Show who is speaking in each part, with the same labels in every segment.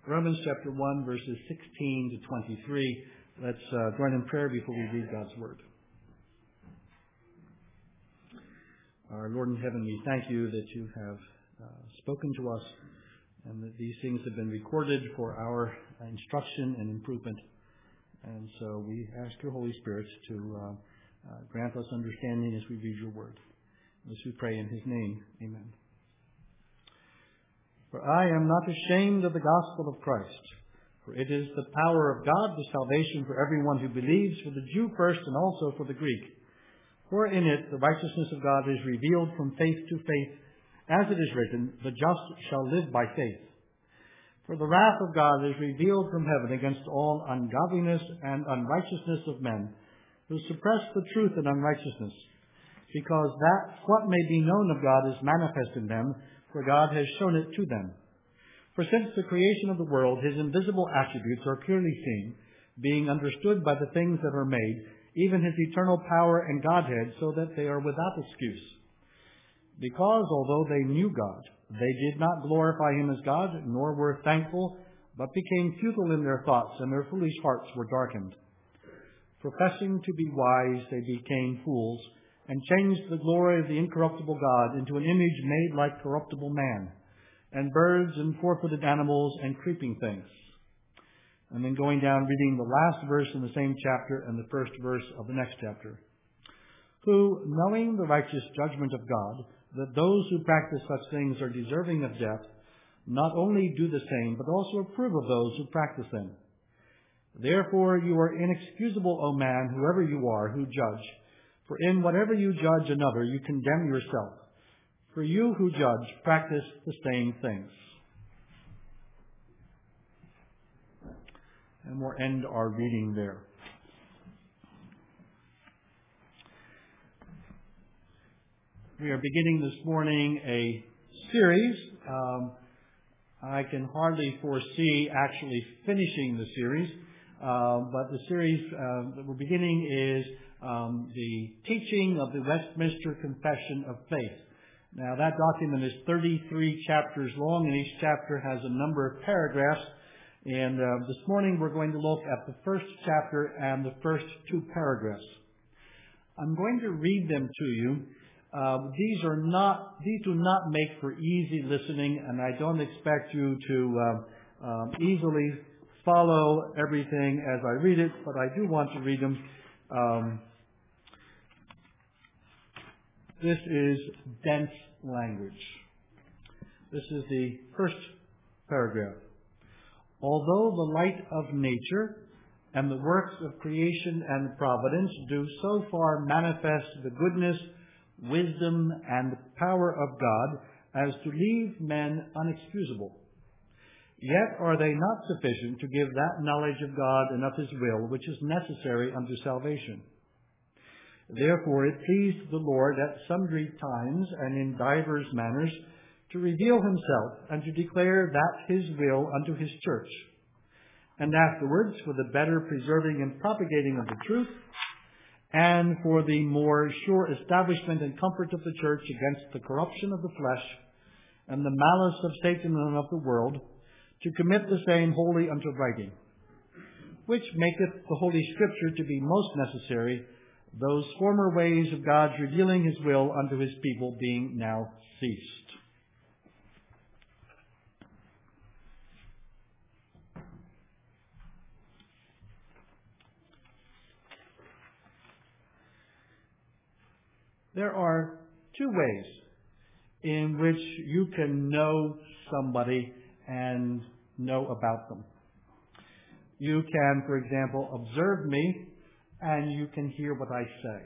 Speaker 1: Romans chapter 1, verses 16 to 23. Let's join in prayer before we read God's Word. Our Lord in heaven, we thank you that you have spoken to us and that these things have been recorded for our instruction and improvement. And so we ask your Holy Spirit to grant us understanding as we read your Word. As we pray in his name, amen. For I am not ashamed of the gospel of Christ, for it is the power of God to salvation for everyone who believes, for the Jew first and also for the Greek. For in it the righteousness of God is revealed from faith to faith, as it is written, the just shall live by faith. For the wrath of God is revealed from heaven against all ungodliness and unrighteousness of men, who suppress the truth in unrighteousness, because that what may be known of God is manifest in them, for God has shown it to them. For since the creation of the world, his invisible attributes are clearly seen, being understood by the things that are made, even his eternal power and Godhead, so that they are without excuse. Because although they knew God, they did not glorify him as God, nor were thankful, but became futile in their thoughts, and their foolish hearts were darkened. Professing to be wise, they became fools, and changed the glory of the incorruptible God into an image made like corruptible man, and birds and four-footed animals and creeping things. And then going down, reading the last verse in the same chapter and the first verse of the next chapter. Who, knowing the righteous judgment of God, that those who practice such things are deserving of death, not only do the same, but also approve of those who practice them. Therefore you are inexcusable, O man, whoever you are, who judge. For in whatever you judge another, you condemn yourself. For you who judge practice the same things. And we'll end our reading there. We are beginning this morning a series. I can hardly foresee actually finishing the series, but the series that we're beginning is the teaching of the Westminster Confession of Faith. Now, that document is 33 chapters long, and each chapter has a number of paragraphs. And this morning we're going to look at the first chapter and the first two paragraphs. I'm going to read them to you. These do not make for easy listening, and I don't expect you to easily follow everything as I read it, but I do want to read them. This is dense language. This is the first paragraph. Although the light of nature and the works of creation and providence do so far manifest the goodness, wisdom, and power of God as to leave men unexcusable, yet are they not sufficient to give that knowledge of God and of his will which is necessary unto salvation. Therefore it pleased the Lord at sundry times and in divers manners to reveal himself and to declare that his will unto his church, and afterwards for the better preserving and propagating of the truth, and for the more sure establishment and comfort of the church against the corruption of the flesh and the malice of Satan and of the world, to commit the same wholly unto writing, which maketh the Holy Scripture to be most necessary, those former ways of God's revealing his will unto his people being now ceased. There are two ways in which you can know somebody and know about them. You can, for example, observe me and you can hear what I say.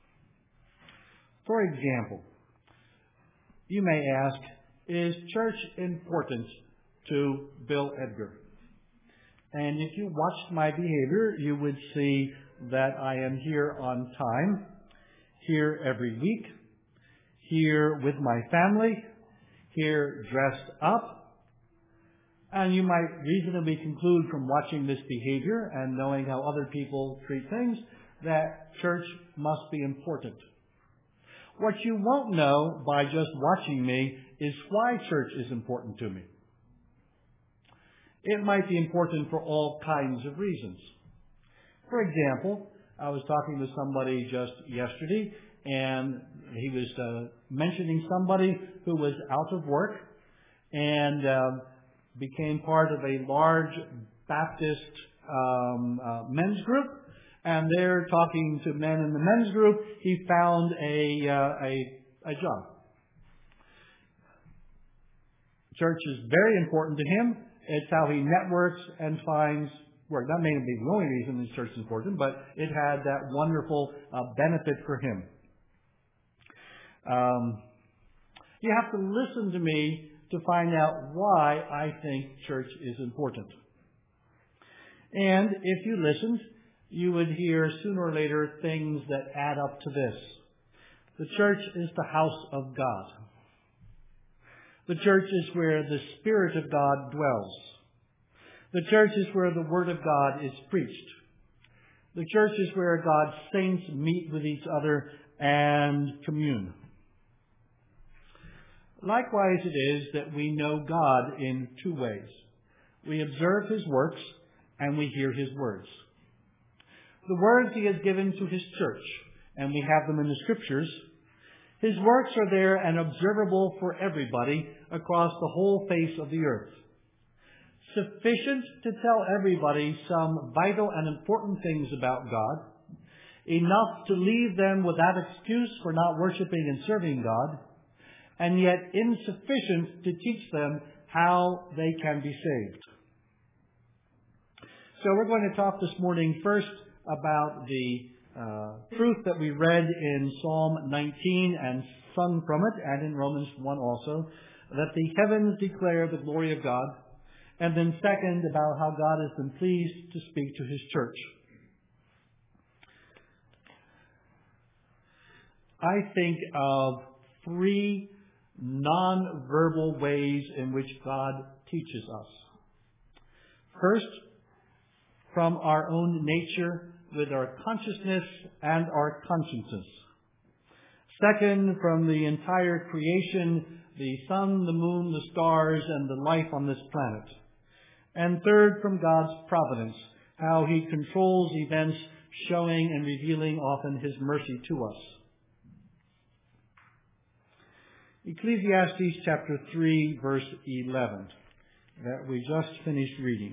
Speaker 1: For example, you may ask, is church important to Bill Edgar? And if you watched my behavior, you would see that I am here on time, here every week, here with my family, here dressed up. And you might reasonably conclude from watching this behavior and knowing how other people treat things that church must be important. What you won't know by just watching me is why church is important to me. It might be important for all kinds of reasons. For example, I was talking with somebody just yesterday, and he was mentioning somebody who was out of work and became part of a large Baptist men's group. And they're talking to men in the men's group. He found a job. Church is very important to him. It's how he networks and finds work. That may not be the only reason the church is important, but it had that wonderful benefit for him. You have to listen to me to find out why I think church is important. And if you listened, you would hear sooner or later things that add up to this. The church is the house of God. The church is where the Spirit of God dwells. The church is where the Word of God is preached. The church is where God's saints meet with each other and commune. Likewise it is that we know God in two ways. We observe His works and we hear His words. The words He has given to His church, and we have them in the Scriptures. His works are there and observable for everybody across the whole face of the earth. Sufficient to tell everybody some vital and important things about God, enough to leave them without excuse for not worshiping and serving God, and yet insufficient to teach them how they can be saved. So we're going to talk this morning first about the truth that we read in Psalm 19 and sung from it, and in Romans 1 also, that the heavens declare the glory of God, and then second, about how God has been pleased to speak to His church. I think of three non-verbal ways in which God teaches us. First, from our own nature with our consciousness and our consciences. Second, from the entire creation, the sun, the moon, the stars, and the life on this planet. And third, from God's providence, how He controls events, showing and revealing often His mercy to us. Ecclesiastes chapter 3, verse 11, that we just finished reading.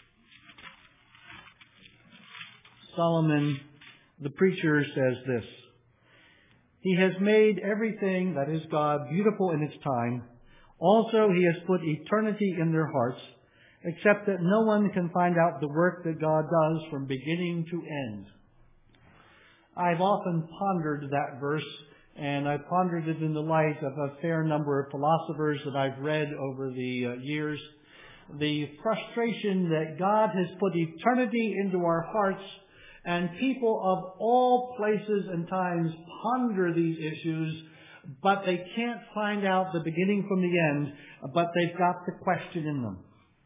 Speaker 1: Solomon, the preacher, says this: He has made everything, that is God, beautiful in its time. Also, He has put eternity in their hearts, except that no one can find out the work that God does from beginning to end. I've often pondered that verse, and I've pondered it in the light of a fair number of philosophers that I've read over the years. The frustration that God has put eternity into our hearts, and people of all places and times ponder these issues, but they can't find out the beginning from the end, but they've got the question in them.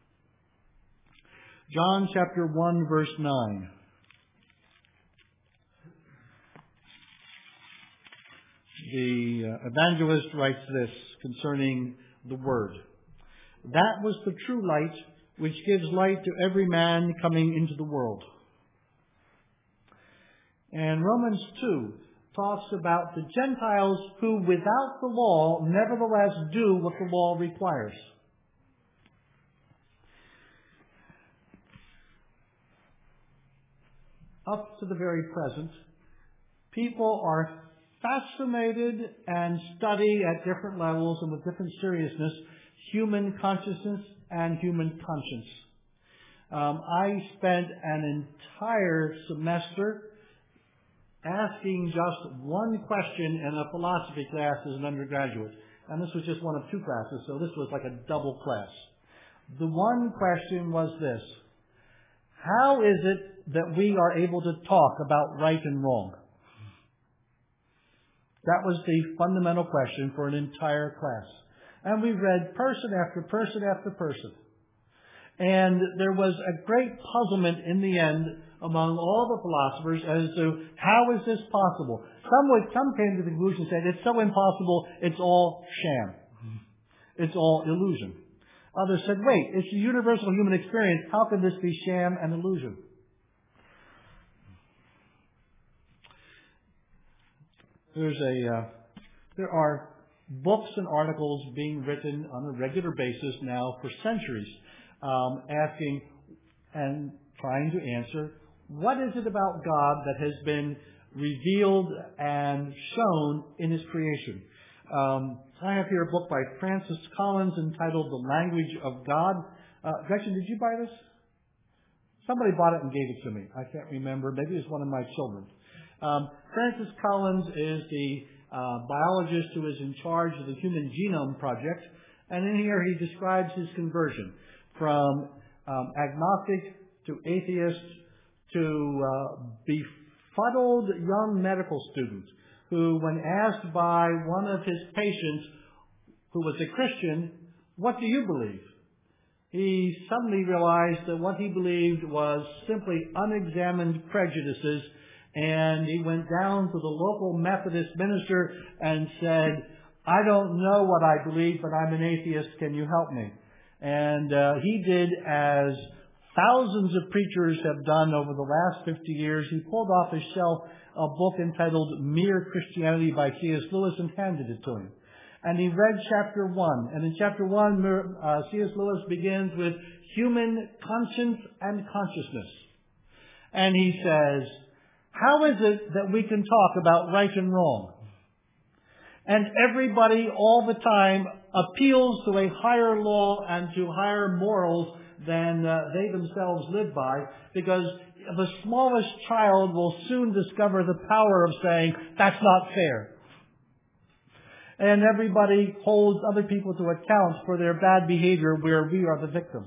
Speaker 1: John chapter 1, verse 9. The evangelist writes this concerning the Word. That was the true light, which gives light to every man coming into the world. And Romans 2 talks about the Gentiles who, without the law, nevertheless do what the law requires. Up to the very present, people are fascinated and study at different levels and with different seriousness human consciousness and human conscience. I spent an entire semester asking just one question in a philosophy class as an undergraduate. And this was just one of two classes, so this was like a double class. The one question was this: how is it that we are able to talk about right and wrong? That was the fundamental question for an entire class. And we read person after person after person. And there was a great puzzlement in the end among all the philosophers as to how is this possible. Some came to the conclusion and said it's so impossible, it's all sham. It's all illusion. Others said, wait, it's a universal human experience. How can this be sham and illusion? There are books and articles being written on a regular basis now for centuries, asking and trying to answer, what is it about God that has been revealed and shown in His creation? I have here a book by Francis Collins entitled The Language of God. Gretchen, did you buy this? Somebody bought it and gave it to me. I can't remember. Maybe it was one of my children. Francis Collins is the biologist who is in charge of the Human Genome Project. And in here he describes his conversion from agnostic to atheist to befuddled young medical student who, when asked by one of his patients who was a Christian, what do you believe? He suddenly realized that what he believed was simply unexamined prejudices, and he went down to the local Methodist minister and said, I don't know what I believe, but I'm an atheist. Can you help me? And he did as thousands of preachers have done over the last 50 years. He pulled off his shelf a book entitled Mere Christianity by C.S. Lewis and handed it to him. And he read chapter 1. And in chapter 1, C.S. Lewis begins with human conscience and consciousness. And he says, how is it that we can talk about right and wrong? And everybody all the time appeals to a higher law and to higher morals than they themselves live by, because the smallest child will soon discover the power of saying, that's not fair. And everybody holds other people to account for their bad behavior where we are the victims.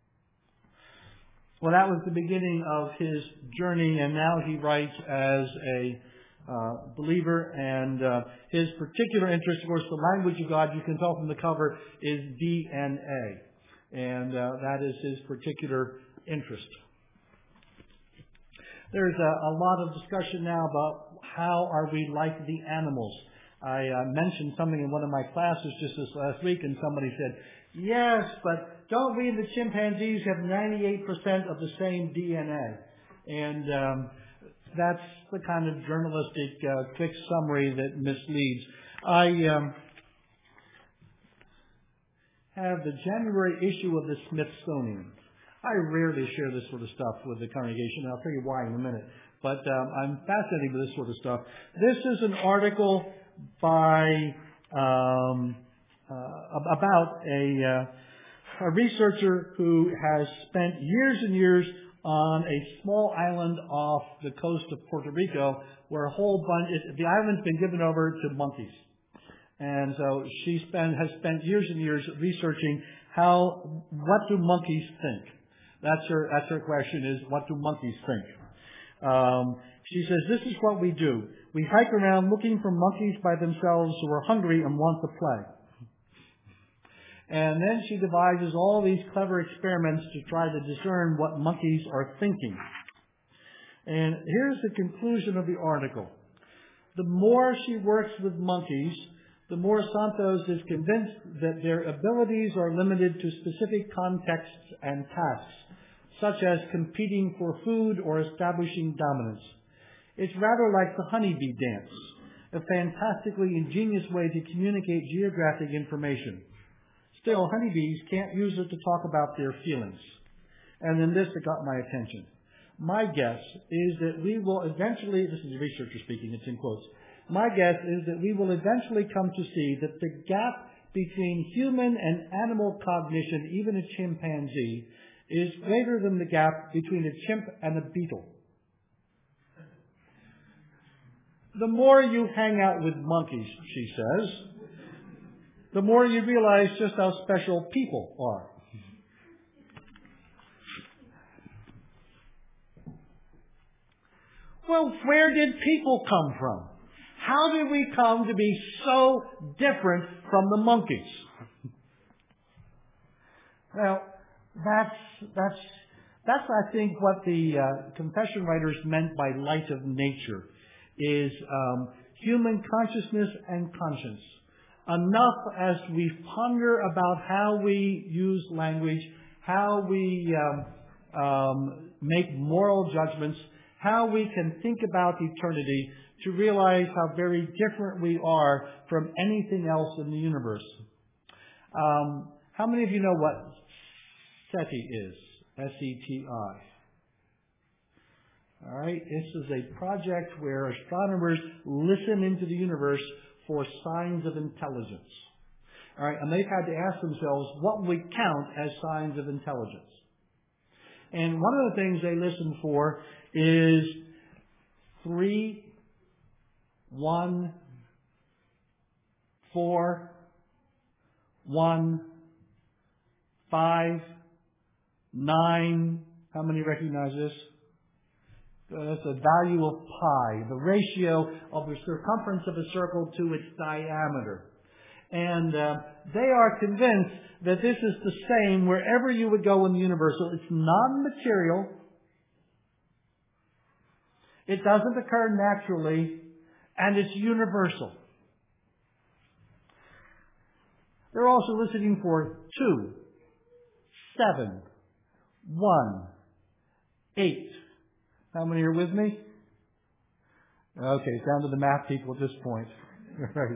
Speaker 1: Well, that was the beginning of his journey, and now he writes as a believer, and his particular interest, of course, the language of God, you can tell from the cover, is DNA. And that is his particular interest. There's a lot of discussion now about how are we like the animals. I mentioned something in one of my classes just this last week, and somebody said, yes, but don't we and the chimpanzees have 98% of the same DNA? And that's the kind of journalistic quick summary that misleads. I have the January issue of the Smithsonian. I rarely share this sort of stuff with the congregation. I'll tell you why in a minute. But I'm fascinated with this sort of stuff. This is an article by about a researcher who has spent years and years on a small island off the coast of Puerto Rico, where a whole bunch, the island's been given over to monkeys. And so she has spent years and years researching what do monkeys think? That's her question, is what do monkeys think? She says, this is what we do. We hike around looking for monkeys by themselves who are hungry and want to play. And then she devises all these clever experiments to try to discern what monkeys are thinking. And here's the conclusion of the article. The more she works with monkeys, the more Santos is convinced that their abilities are limited to specific contexts and tasks, such as competing for food or establishing dominance. It's rather like the honeybee dance, a fantastically ingenious way to communicate geographic information. Still, honeybees can't use it to talk about their feelings. And then this that got my attention. My guess is that we will eventually, this is a researcher speaking, it's in quotes, my guess is that we will eventually come to see that the gap between human and animal cognition, even a chimpanzee, is greater than the gap between a chimp and a beetle. The more you hang out with monkeys, she says, the more you realize just how special people are. Well, where did people come from? How did we come to be so different from the monkeys? Well, that's I think what the confession writers meant by light of nature is human consciousness and conscience. enough as we ponder about how we use language, how we make moral judgments, how we can think about eternity, to realize how very different we are from anything else in the universe. How many of you know what SETI is? S-E-T-I. All right, this is a project where astronomers listen into the universe for signs of intelligence. All right, and they've had to ask themselves, what we count as signs of intelligence? And one of the things they listen for is 3, 1, 4, 1, 5, 9. How many recognize this? That's the value of pi, the ratio of the circumference of a circle to its diameter. And they are convinced that this is the same wherever you would go in the universe. So it's non-material. It doesn't occur naturally, and it's universal. They're also listening for 2, 7, 1, 8. How many are with me? Okay, down to the math people at this point. Right.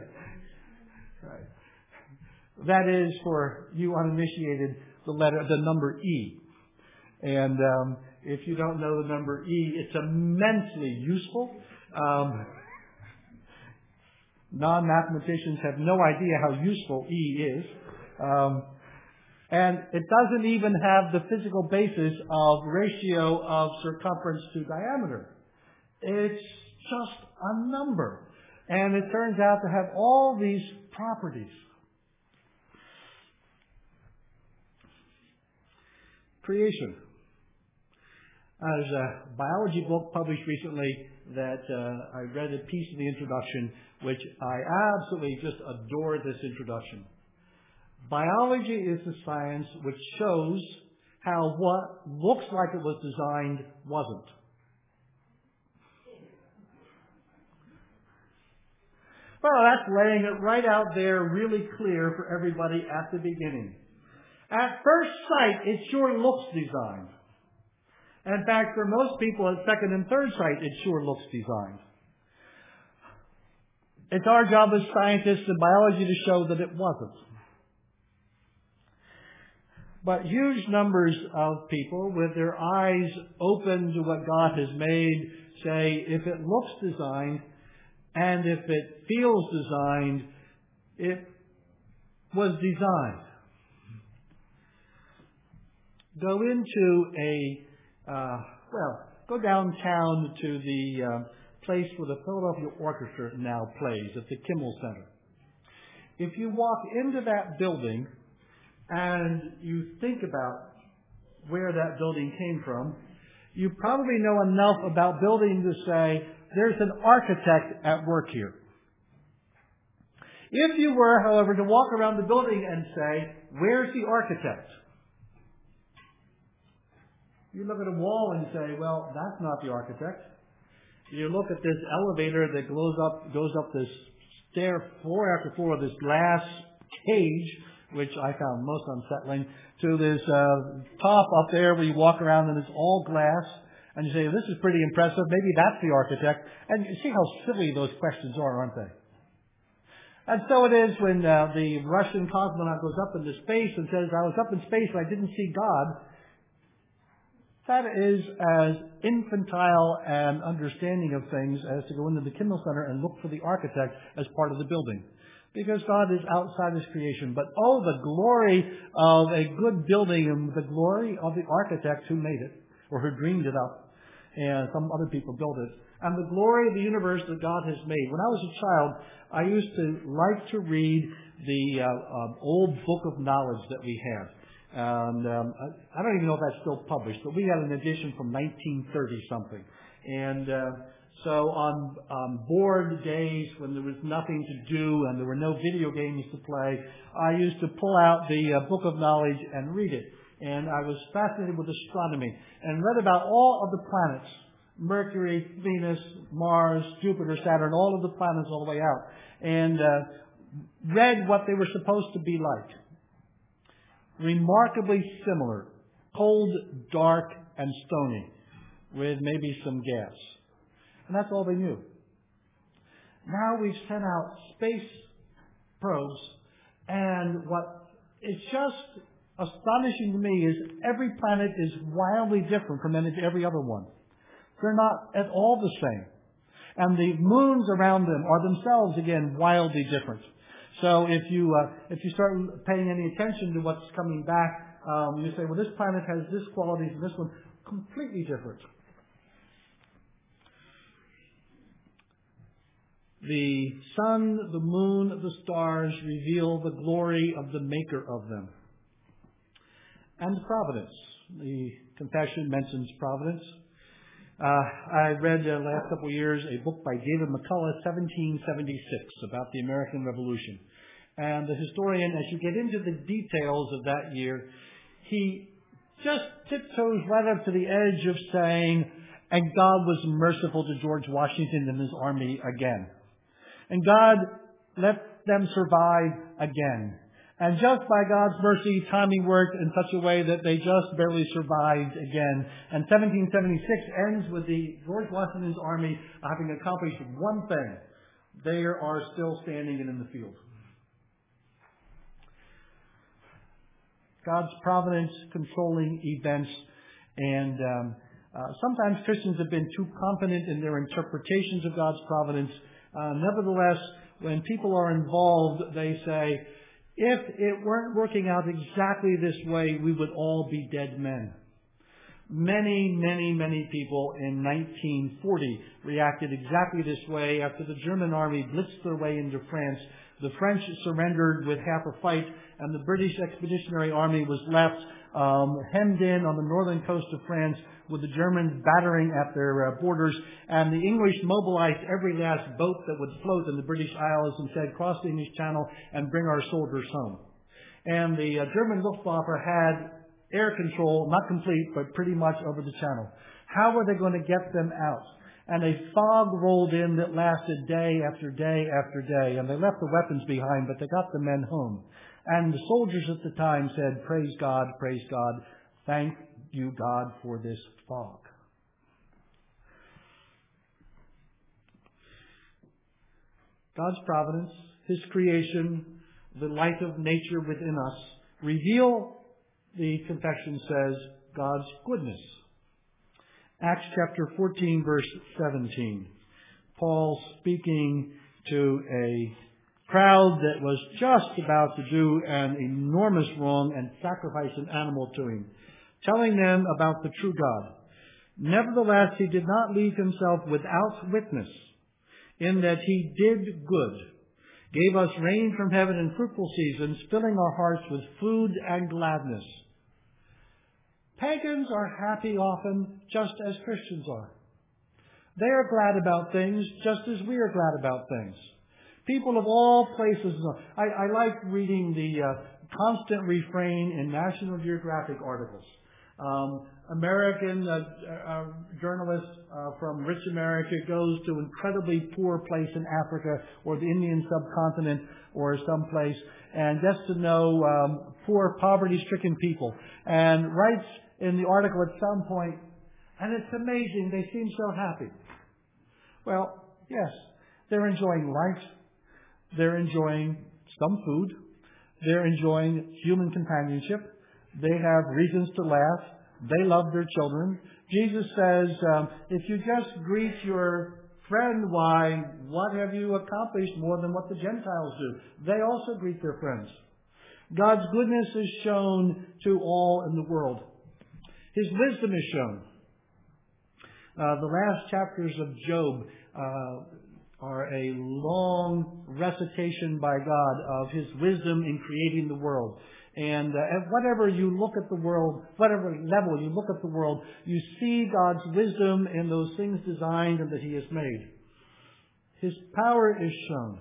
Speaker 1: That is, for you uninitiated, the number E. And if you don't know the number E, it's immensely useful. Non-mathematicians have no idea how useful E is. And it doesn't even have the physical basis of ratio of circumference to diameter. It's just a number. And it turns out to have all these properties. Creation. There's a biology book published recently that I read a piece of the introduction, which I absolutely just adore this introduction. Biology is the science which shows how what looks like it was designed wasn't. Well, that's laying it right out there really clear for everybody at the beginning. At first sight, it sure looks designed. In fact, for most people at second and third sight, it sure looks designed. It's our job as scientists in biology to show that it wasn't. But huge numbers of people with their eyes open to what God has made say, if it looks designed and if it feels designed, it was designed. Go into go downtown to the place where the Philadelphia Orchestra now plays, at the Kimmel Center. If you walk into that building and you think about where that building came from, you probably know enough about building to say, there's an architect at work here. If you were, however, to walk around the building and say, where's the architect? You look at a wall and say, well, that's not the architect. You look at this elevator that goes up this stair, floor after floor, this glass cage, which I found most unsettling, to this top up there where you walk around and it's all glass, and you say, this is pretty impressive, maybe that's the architect. And you see how silly those questions are, aren't they? And so it is when the Russian cosmonaut goes up into space and says, I was up in space and I didn't see God. That is as infantile an understanding of things as to go into the Kimmel Center and look for the architect as part of the building. Because God is outside His creation. But oh, the glory of a good building and the glory of the architect who made it, or who dreamed it up, and some other people built it. And the glory of the universe that God has made. When I was a child, I used to like to read the old book of knowledge that we had. And I don't even know if that's still published, but we had an edition from 1930-something. And so on bored days when there was nothing to do and there were no video games to play, I used to pull out the book of knowledge and read it. And I was fascinated with astronomy and read about all of the planets. Mercury, Venus, Mars, Jupiter, Saturn, all of the planets all the way out. And read what they were supposed to be like. Remarkably similar. Cold, dark, and stony, with maybe some gas. And that's all they knew. Now we've sent out space probes, and what is just astonishing to me is every planet is wildly different from every other one. They're not at all the same. And the moons around them are themselves, again, wildly different. So if you start paying any attention to what's coming back, you say, well, this planet has this quality and this one, completely different. The sun, the moon, the stars reveal the glory of the maker of them. And providence. The confession mentions providence. I read the last couple of years a book by David McCullough, 1776, about the American Revolution. And the historian, as you get into the details of that year, he just tiptoes right up to the edge of saying, and God was merciful to George Washington and his army again. And God let them survive again. And just by God's mercy, timing worked in such a way that they just barely survived again. And 1776 ends with the George Washington's army having accomplished one thing. They are still standing and in the field. God's providence controlling events. And sometimes Christians have been too confident in their interpretations of God's providence. Nevertheless, when people are involved, they say, if it weren't working out exactly this way, we would all be dead men. Many people in 1940 reacted exactly this way after the German army blitzed their way into France. The French surrendered with half a fight, and the British Expeditionary Army was left hemmed in on the northern coast of France with the Germans battering at their borders. And the English mobilized every last boat that would float in the British Isles and said, cross the English Channel and bring our soldiers home. And the German Luftwaffe had air control, not complete, but pretty much over the channel. How were they going to get them out? And a fog rolled in that lasted day after day after day. And they left the weapons behind, but they got the men home. And the soldiers at the time said, praise God, thank you, God, for this fog. God's providence, His creation, the light of nature within us, reveal, the confession says, God's goodness. Acts chapter 14, verse 17. Paul speaking to a crowd that was just about to do an enormous wrong and sacrifice an animal to him, telling them about the true God. Nevertheless, he did not leave himself without witness, in that he did good, gave us rain from heaven and fruitful seasons, filling our hearts with food and gladness. Pagans are happy often just as Christians are. They are glad about things just as we are glad about things. People of all places. I like reading the constant refrain in National Geographic articles. American journalist from rich America goes to an incredibly poor place in Africa or the Indian subcontinent or someplace and gets to know poor, poverty-stricken people and writes in the article at some point, and it's amazing, they seem so happy. Well, yes, they're enjoying life. They're enjoying some food. They're enjoying human companionship. They have reasons to laugh. They love their children. Jesus says, if you just greet your friend, why, what have you accomplished more than what the Gentiles do? They also greet their friends. God's goodness is shown to all in the world. His wisdom is shown. The last chapters of Job are a long recitation by God of His wisdom in creating the world. And at whatever you look at the world, whatever level you look at the world, you see God's wisdom in those things designed and that He has made. His power is shown.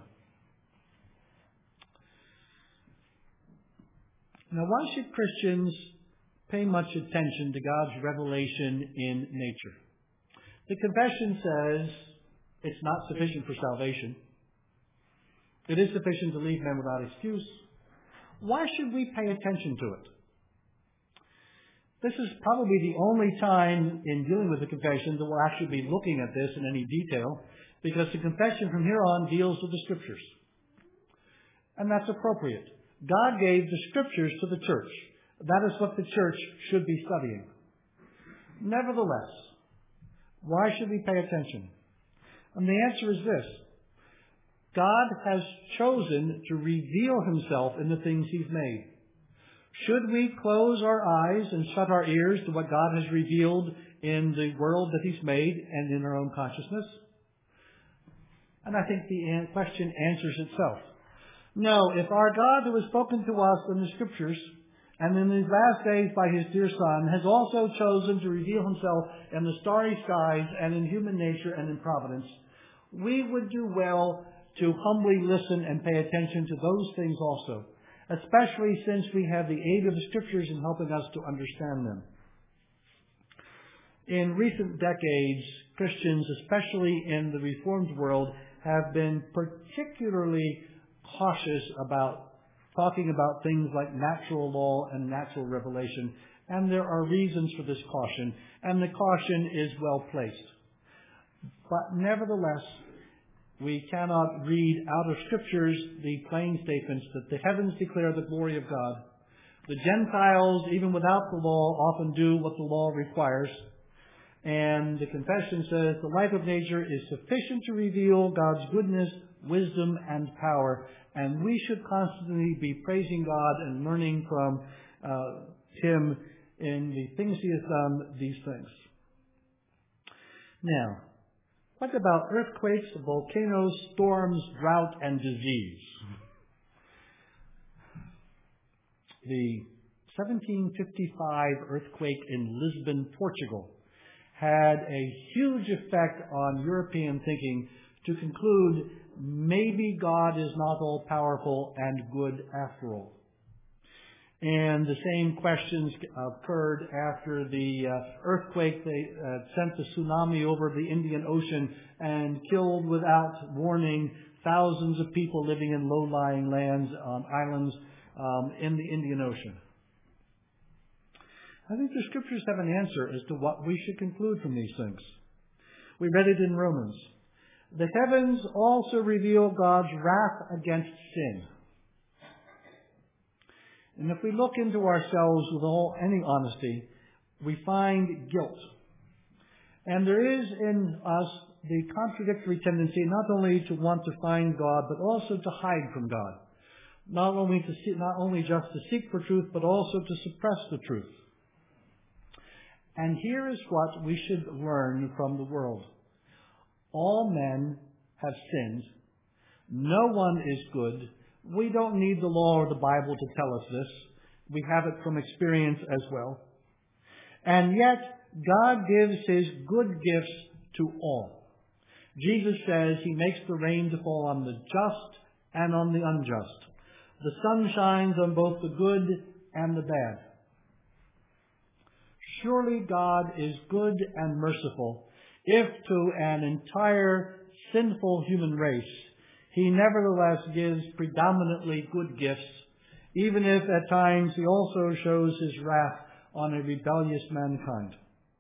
Speaker 1: Now, why should Christians pay much attention to God's revelation in nature? The confession says it's not sufficient for salvation. It is sufficient to leave men without excuse. Why should we pay attention to it? This is probably the only time in dealing with the confession that we'll actually be looking at this in any detail, because the confession from here on deals with the Scriptures. And that's appropriate. God gave the Scriptures to the church. That is what the church should be studying. Nevertheless, why should we pay attention? And the answer is this. God has chosen to reveal himself in the things he's made. Should we close our eyes and shut our ears to what God has revealed in the world that he's made and in our own consciousness? And I think the question answers itself. No, if our God who has spoken to us in the Scriptures and in these last days by his dear Son has also chosen to reveal himself in the starry skies and in human nature and in providence, we would do well to humbly listen and pay attention to those things also, especially since we have the aid of the Scriptures in helping us to understand them. In recent decades, Christians, especially in the Reformed world, have been particularly cautious about talking about things like natural law and natural revelation, and there are reasons for this caution, and the caution is well placed. But nevertheless, we cannot read out of Scriptures the plain statements that the heavens declare the glory of God. The Gentiles, even without the law, often do what the law requires. And the confession says the life of nature is sufficient to reveal God's goodness, wisdom, and power. And we should constantly be praising God and learning from him in the things he has done, these things. Now, what about earthquakes, volcanoes, storms, drought, and disease? The 1755 earthquake in Lisbon, Portugal, had a huge effect on European thinking to conclude maybe God is not all-powerful and good after all. And the same questions occurred after the earthquake. They sent the tsunami over the Indian Ocean and killed without warning thousands of people living in low-lying lands on islands in the Indian Ocean. I think the Scriptures have an answer as to what we should conclude from these things. We read it in Romans. The heavens also reveal God's wrath against sin. And if we look into ourselves with any honesty, we find guilt. And there is in us the contradictory tendency not only to want to find God, but also to hide from God. Not only just to seek for truth, but also to suppress the truth. And here is what we should learn from the world. All men have sinned. No one is good. We don't need the law or the Bible to tell us this. We have it from experience as well. And yet, God gives his good gifts to all. Jesus says he makes the rain to fall on the just and on the unjust. The sun shines on both the good and the bad. Surely God is good and merciful if to an entire sinful human race he nevertheless gives predominantly good gifts, even if at times he also shows his wrath on a rebellious mankind.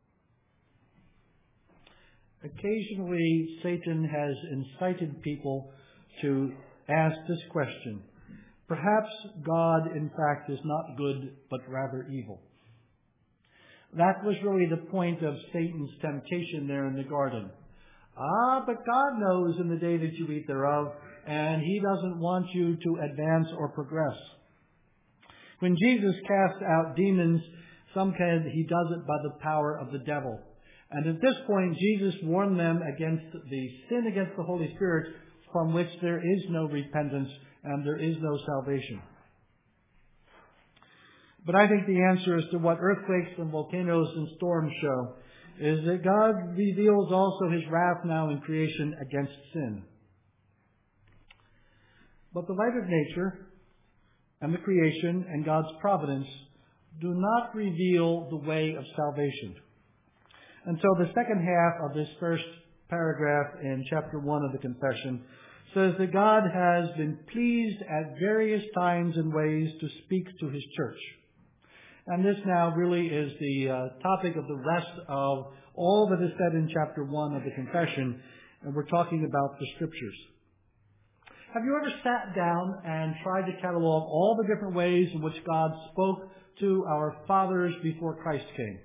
Speaker 1: Occasionally, Satan has incited people to ask this question. Perhaps God, in fact, is not good, but rather evil. That was really the point of Satan's temptation there in the garden. But God knows in the day that you eat thereof, and he doesn't want you to advance or progress. When Jesus casts out demons, some said he does it by the power of the devil. And at this point, Jesus warned them against the sin against the Holy Spirit, from which there is no repentance and there is no salvation. But I think the answer as to what earthquakes and volcanoes and storms show is that God reveals also his wrath now in creation against sin. But the light of nature and the creation and God's providence do not reveal the way of salvation. And so the second half of this first paragraph in chapter 1 of the confession says that God has been pleased at various times and ways to speak to His church. And this now really is the topic of the rest of all that is said in chapter 1 of the Confession, and we're talking about the Scriptures. Have you ever sat down and tried to catalog all the different ways in which God spoke to our fathers before Christ came?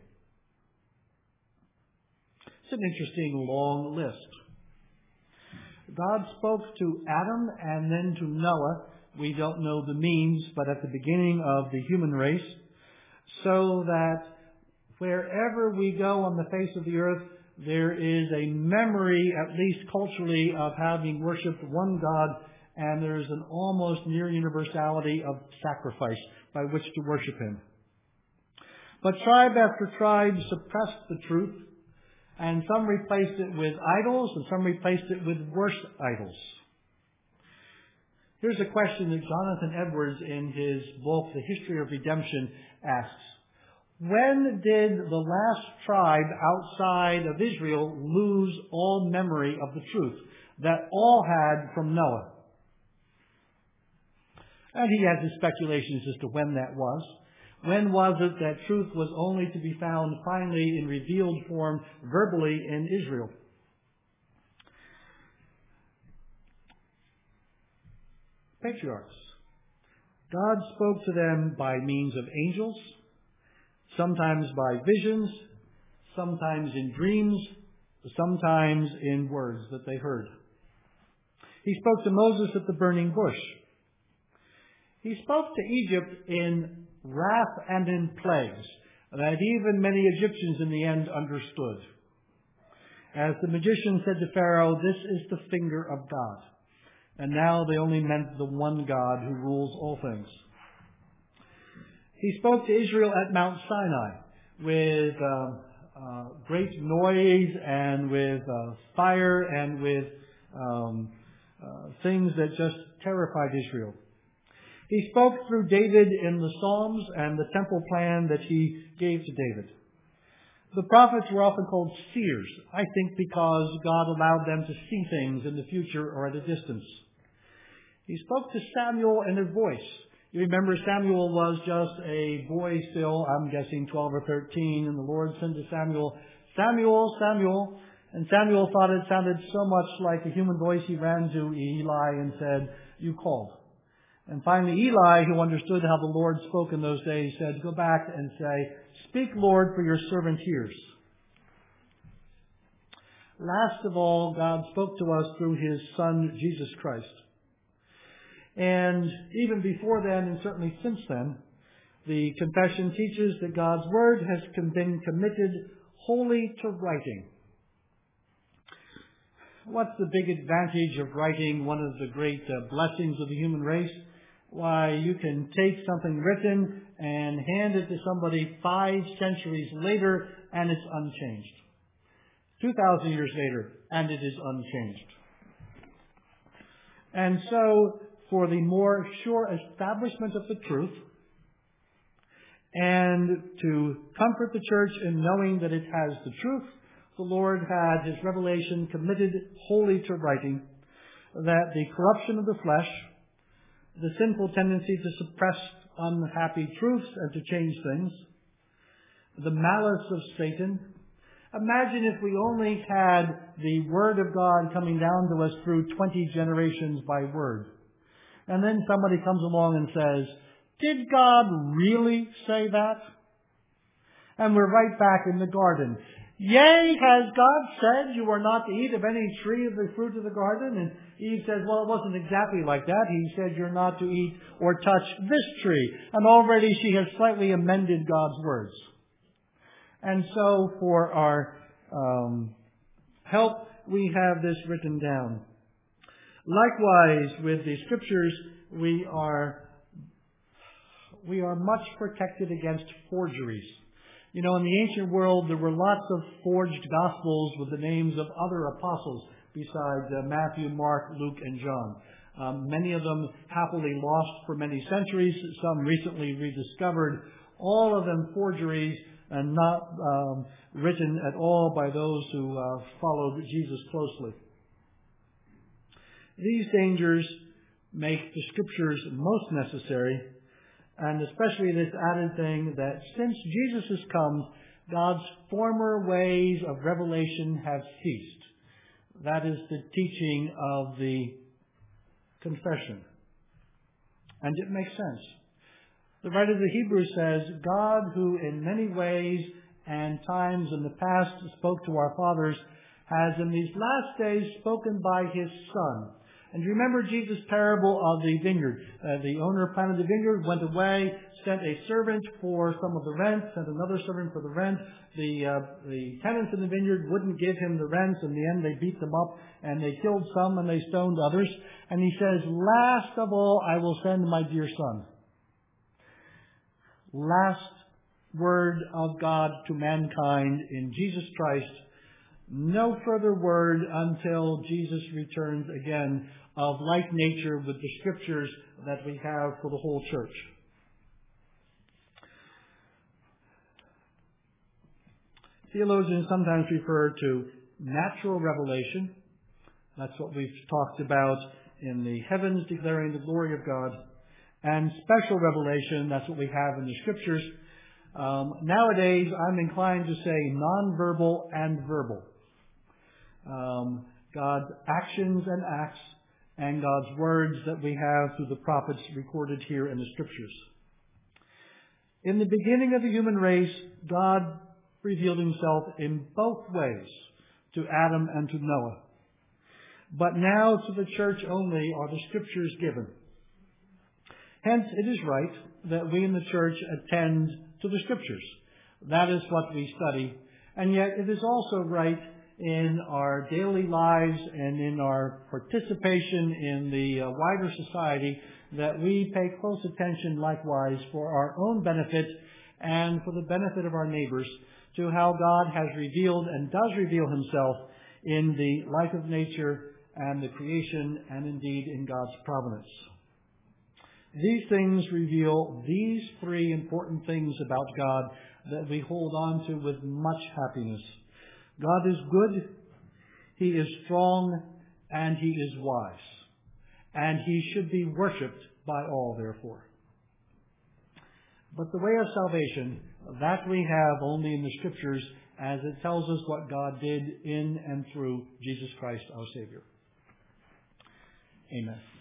Speaker 1: It's an interesting long list. God spoke to Adam and then to Noah. We don't know the means, but at the beginning of the human race, so that wherever we go on the face of the earth, there is a memory, at least culturally, of having worshipped one God, and there is an almost near universality of sacrifice by which to worship Him. But tribe after tribe suppressed the truth, and some replaced it with idols, and some replaced it with worse idols. Here's a question that Jonathan Edwards, in his book, The History of Redemption, asks. When did the last tribe outside of Israel lose all memory of the truth that all had from Noah? And he has his speculations as to when that was. When was it that truth was only to be found finally in revealed form verbally in Israel? Patriarchs. God spoke to them by means of angels, sometimes by visions, sometimes in dreams, sometimes in words that they heard. He spoke to Moses at the burning bush. He spoke to Egypt in wrath and in plagues that even many Egyptians in the end understood. As the magician said to Pharaoh, "This is the finger of God." And now they only meant the one God who rules all things. He spoke to Israel at Mount Sinai with great noise and with fire and with things that just terrified Israel. He spoke through David in the Psalms and the temple plan that he gave to David. The prophets were often called seers, I think because God allowed them to see things in the future or at a distance. He spoke to Samuel in a voice. You remember Samuel was just a boy still, I'm guessing 12 or 13, and the Lord said to Samuel, "Samuel, Samuel." And Samuel thought it sounded so much like a human voice, he ran to Eli and said, "You called." And finally Eli, who understood how the Lord spoke in those days, said, "Go back and say, 'Speak, Lord, for your servant hears.'" Last of all, God spoke to us through His Son, Jesus Christ. And even before then, and certainly since then, the Confession teaches that God's Word has been committed wholly to writing. What's the big advantage of writing, one of the great blessings of the human race? Why, you can take something written and hand it to somebody 5 centuries later, and it's unchanged. 2,000 years later, and it is unchanged. And so, for the more sure establishment of the truth, and to comfort the church in knowing that it has the truth, the Lord had His revelation committed wholly to writing, that the corruption of the flesh, the sinful tendency to suppress unhappy truths and to change things, the malice of Satan. Imagine if we only had the Word of God coming down to us through 20 generations by word. And then somebody comes along and says, "Did God really say that?" And we're right back in the garden. "Yea, has God said you are not to eat of any tree of the fruit of the garden?" And Eve says, "Well, it wasn't exactly like that. He said you're not to eat or touch this tree." And already she has slightly amended God's words. And so for our help, we have this written down. Likewise, with the Scriptures, we are much protected against forgeries. You know, in the ancient world, there were lots of forged Gospels with the names of other apostles besides Matthew, Mark, Luke, and John. Many of them happily lost for many centuries, some recently rediscovered, all of them forgeries and not written at all by those who followed Jesus closely. These dangers make the Scriptures most necessary, and especially this added thing that since Jesus has come, God's former ways of revelation have ceased. That is the teaching of the confession. And it makes sense. The writer of the Hebrews says, God, who in many ways and times in the past spoke to our fathers, has in these last days spoken by His Son. And remember Jesus' parable of the vineyard. The owner planted the vineyard, went away, sent a servant for some of the rent, sent another servant for the rent. The tenants in the vineyard wouldn't give him the rent. In the end, they beat them up, and they killed some, and they stoned others. And he says, last of all, I will send my dear Son. Last word of God to mankind in Jesus Christ. No further word until Jesus returns again, of like nature with the Scriptures that we have for the whole church. Theologians sometimes refer to natural revelation. That's what we've talked about in the heavens declaring the glory of God. And special revelation, that's what we have in the Scriptures. Nowadays, I'm inclined to say nonverbal and verbal. God's actions and acts, and God's words that we have through the prophets recorded here in the Scriptures. In the beginning of the human race, God revealed Himself in both ways, to Adam and to Noah. But now to the church only are the Scriptures given. Hence, it is right that we in the church attend to the Scriptures. That is what we study. And yet it is also right in our daily lives and in our participation in the wider society that we pay close attention likewise for our own benefit and for the benefit of our neighbors to how God has revealed and does reveal Himself in the life of nature and the creation and indeed in God's providence. These things reveal these three important things about God that we hold on to with much happiness. God is good, He is strong, and He is wise. And He should be worshipped by all, therefore. But the way of salvation, that we have only in the Scriptures, as it tells us what God did in and through Jesus Christ our Savior. Amen.